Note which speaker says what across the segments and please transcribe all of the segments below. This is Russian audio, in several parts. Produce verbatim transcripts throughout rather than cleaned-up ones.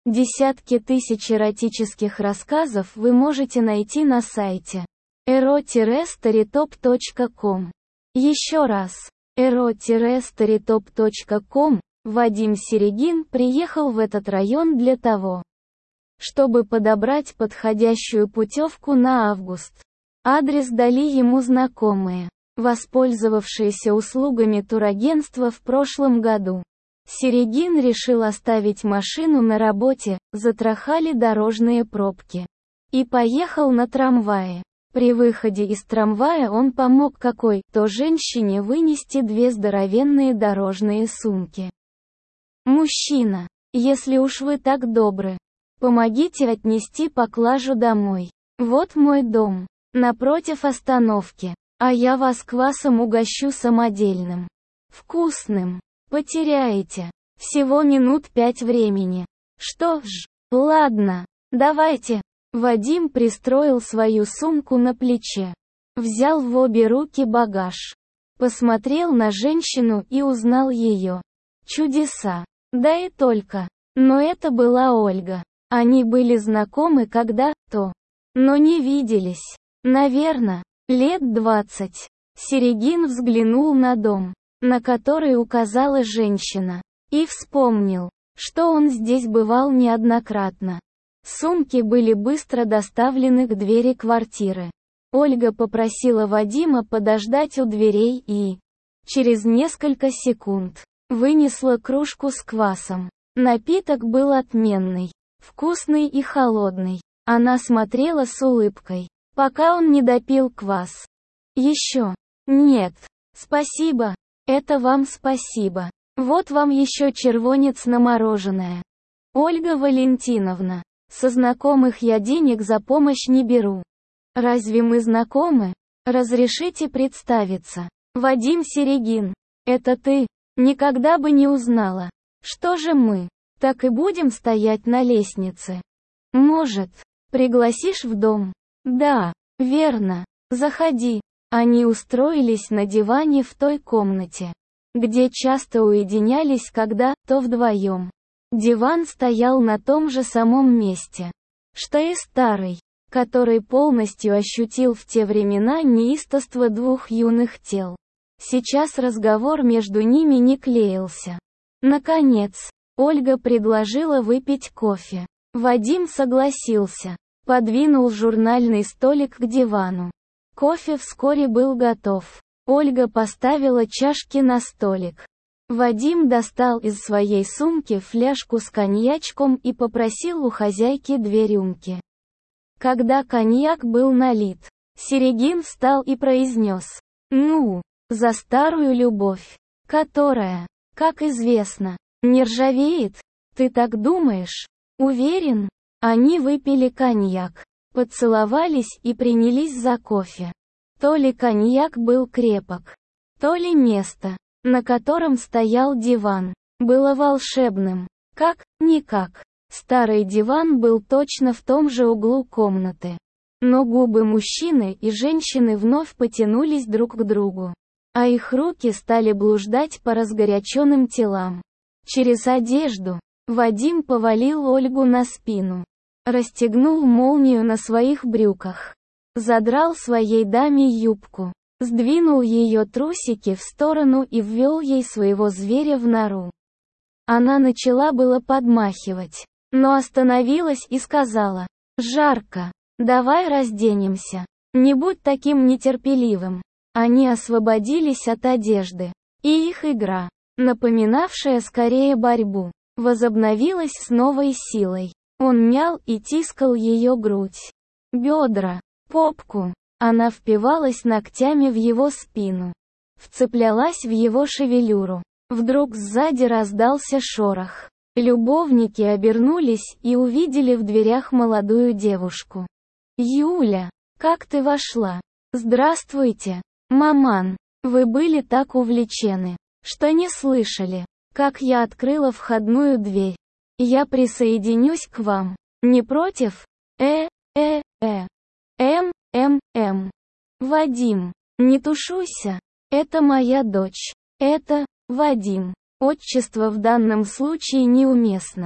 Speaker 1: Десятки тысяч эротических рассказов вы можете найти на сайте эро старитоп точка ком. Еще раз, эро старитоп точка ком. Вадим Серегин приехал в этот район для того, чтобы подобрать подходящую путевку на август. Адрес дали ему знакомые, воспользовавшиеся услугами турагентства в прошлом году. Серегин решил оставить машину на работе, затрахали дорожные пробки. И поехал на трамвае. При выходе из трамвая он помог какой-то женщине вынести две здоровенные дорожные сумки. «Мужчина, если уж вы так добры, помогите отнести поклажу домой. Вот мой дом, напротив остановки, а я вас квасом угощу самодельным. Вкусным. Потеряете. Всего минут пять времени. Что ж, ладно, давайте». Вадим пристроил свою сумку на плече. Взял в обе руки багаж. Посмотрел на женщину и узнал ее. Чудеса. Да и только. Но это была Ольга. Они были знакомы когда-то, но не виделись. Наверно, лет двадцать. Серегин взглянул на дом, на который указала женщина, и вспомнил, что он здесь бывал неоднократно. Сумки были быстро доставлены к двери квартиры. Ольга попросила Вадима подождать у дверей и, через несколько секунд, вынесла кружку с квасом. Напиток был отменный, вкусный и холодный. Она смотрела с улыбкой, пока он не допил квас. «Еще?» «Нет. Спасибо. Это вам спасибо. Вот вам еще червонец на мороженое. Ольга Валентиновна, со знакомых я денег за помощь не беру. Разве мы знакомы? Разрешите представиться. Вадим Серегин. Это ты? Никогда бы не узнала. Что же мы, так и будем стоять на лестнице? Может, пригласишь в дом? Да, верно. Заходи». Они устроились на диване в той комнате, где часто уединялись когда-то вдвоем. Диван стоял на том же самом месте, что и старый, который полностью ощутил в те времена неистовство двух юных тел. Сейчас разговор между ними не клеился. Наконец, Ольга предложила выпить кофе. Вадим согласился, подвинул журнальный столик к дивану. Кофе вскоре был готов. Ольга поставила чашки на столик. Вадим достал из своей сумки фляжку с коньячком и попросил у хозяйки две рюмки. Когда коньяк был налит, Серегин встал и произнес: «Ну, за старую любовь, которая, как известно, не ржавеет. Ты так думаешь? Уверен?» Они выпили коньяк, поцеловались и принялись за кофе. То ли коньяк был крепок, то ли место, на котором стоял диван, было волшебным. Как-никак. Старый диван был точно в том же углу комнаты. Но губы мужчины и женщины вновь потянулись друг к другу, а их руки стали блуждать по разгоряченным телам. Через одежду Вадим повалил Ольгу на спину, расстегнул молнию на своих брюках, задрал своей даме юбку, сдвинул ее трусики в сторону и ввел ей своего зверя в нору. Она начала было подмахивать, но остановилась и сказала: «Жарко. Давай разденемся. Не будь таким нетерпеливым». Они освободились от одежды, и их игра, напоминавшая скорее борьбу, возобновилась с новой силой. Он мял и тискал ее грудь, бедра, попку. Она впивалась ногтями в его спину, вцеплялась в его шевелюру. Вдруг сзади раздался шорох. Любовники обернулись и увидели в дверях молодую девушку. «Юля, как ты вошла?» «Здравствуйте, маман. Вы были так увлечены, что не слышали, как я открыла входную дверь. Я присоединюсь к вам. Не против? Э, э, э. М, М, М. Вадим, не тушуйся. Это моя дочь. Это Вадим. Отчество в данном случае неуместно.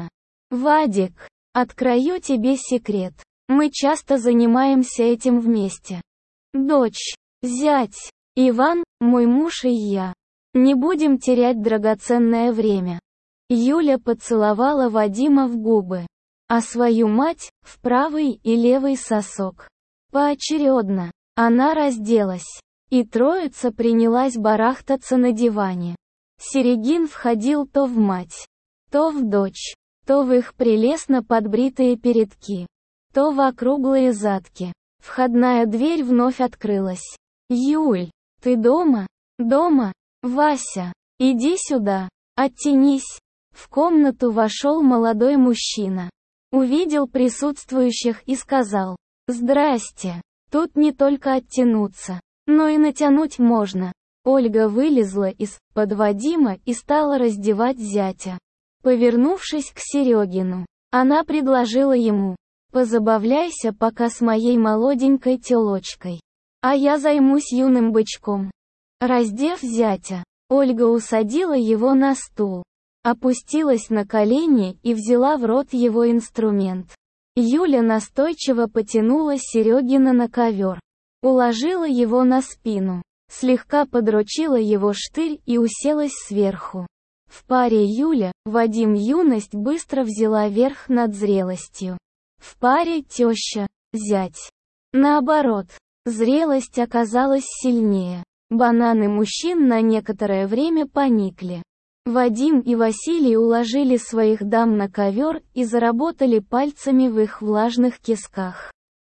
Speaker 1: Вадик, открою тебе секрет. Мы часто занимаемся этим вместе. Дочь, зять, Иван, мой муж и я. Не будем терять драгоценное время. Юля поцеловала Вадима в губы, а свою мать – в правый и левый сосок. Поочередно. Она разделась, и троица принялась барахтаться на диване. Серегин входил то в мать, то в дочь, то в их прелестно подбритые передки, то в округлые задки. Входная дверь вновь открылась. «Юль, ты дома? Дома? Вася, иди сюда, оттянись». В комнату вошел молодой мужчина. Увидел присутствующих и сказал: «Здрасте. Тут не только оттянуться, но и натянуть можно». Ольга вылезла из-под Вадима и стала раздевать зятя. Повернувшись к Серегину, она предложила ему: «Позабавляйся пока с моей молоденькой тёлочкой, а я займусь юным бычком». Раздев зятя, Ольга усадила его на стул, опустилась на колени и взяла в рот его инструмент. Юля настойчиво потянула Серегина на ковер, уложила его на спину, слегка подрочила его штырь и уселась сверху. В паре Юля, Вадим юность быстро взяла верх над зрелостью. В паре теща, зять. Наоборот, зрелость оказалась сильнее. Бананы мужчин на некоторое время поникли. Вадим и Василий уложили своих дам на ковер и заработали пальцами в их влажных кисках.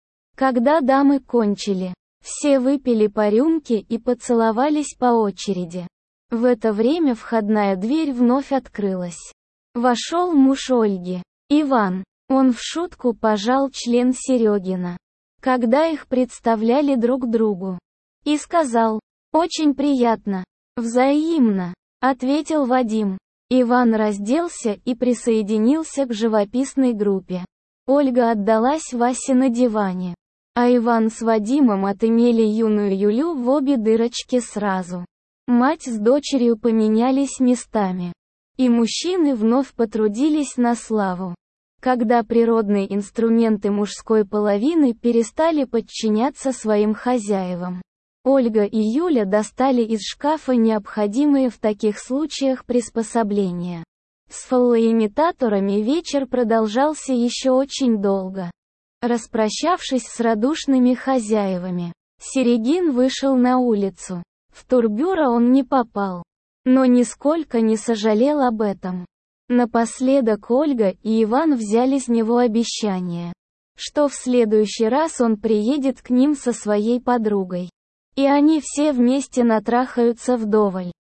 Speaker 1: Когда дамы кончили, все выпили по рюмке и поцеловались по очереди. В это время входная дверь вновь открылась. Вошел муж Ольги, Иван. Он в шутку пожал член Серегина, когда их представляли друг другу, и сказал: «Очень приятно». «Взаимно», — ответил Вадим. Иван разделся и присоединился к живописной группе. Ольга отдалась Васе на диване, а Иван с Вадимом отымели юную Юлю в обе дырочки сразу. Мать с дочерью поменялись местами, и мужчины вновь потрудились на славу. Когда природные инструменты мужской половины перестали подчиняться своим хозяевам, Ольга и Юля достали из шкафа необходимые в таких случаях приспособления. С фалоимитаторами вечер продолжался еще очень долго. Распрощавшись с радушными хозяевами, Серегин вышел на улицу. В турбюро он не попал, но нисколько не сожалел об этом. Напоследок Ольга и Иван взяли с него обещание, что в следующий раз он приедет к ним со своей подругой, и они все вместе натрахаются вдоволь.